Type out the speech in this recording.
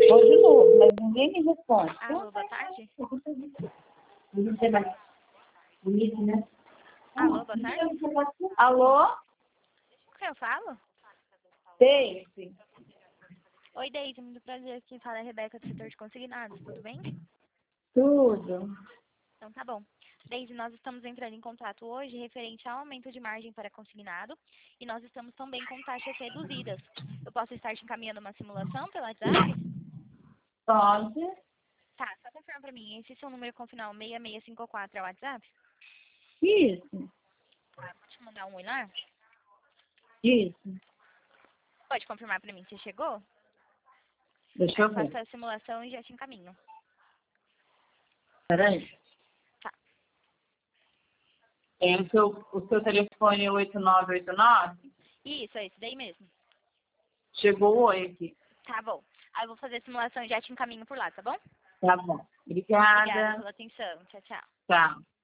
Vou de novo, mas ninguém me responde. Alô, boa tarde. Né? Alô, boa tarde. Alô? Com quem eu falo? Daisy? Oi, Deise, muito prazer. Quem fala é a Rebeca, do setor de consignados, tudo bem? Tudo. Então tá bom. Deise, nós estamos entrando em contato hoje referente ao aumento de margem para consignado e nós estamos também com taxas reduzidas. Eu posso estar te encaminhando uma simulação pelo WhatsApp? Pode? Tá, só confirma para mim. Esse seu número com final 6654 é o WhatsApp? Isso. Tá, vou te mandar um oi lá. Isso. Pode confirmar para mim se chegou? Deixa Aí eu eu faço ver. a simulação e já te encaminho. Peraí. Tá. O seu telefone é 8989? Isso, é esse daí mesmo. Chegou o oi aqui. Tá bom. Aí eu vou fazer a simulação e já te encaminho por lá, tá bom? Tá bom. Obrigada Obrigada. pela atenção. Tchau, tchau. Tchau.